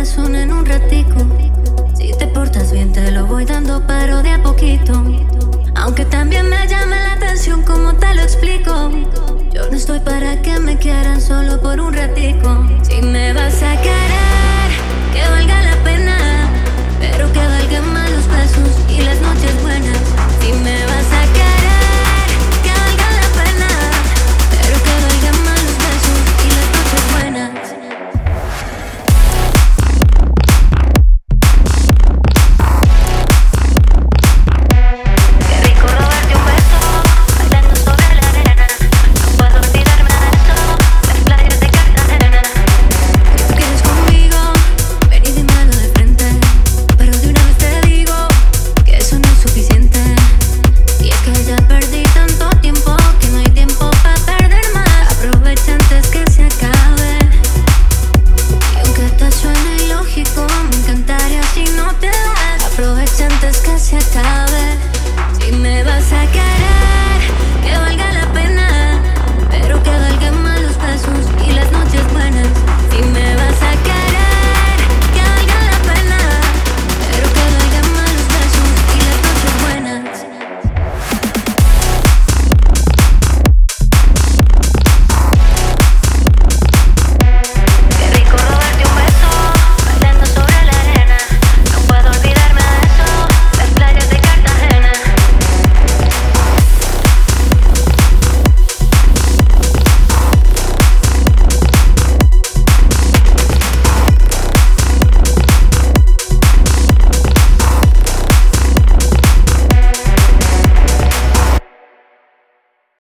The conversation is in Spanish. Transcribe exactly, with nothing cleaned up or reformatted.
corazón en un ratico. Si te portas bien te lo voy dando, pero de a poquito. Aunque también me llama la atención cómo te lo explico. Yo no estoy para que me quieran solo por un ratico. Si me vas a querer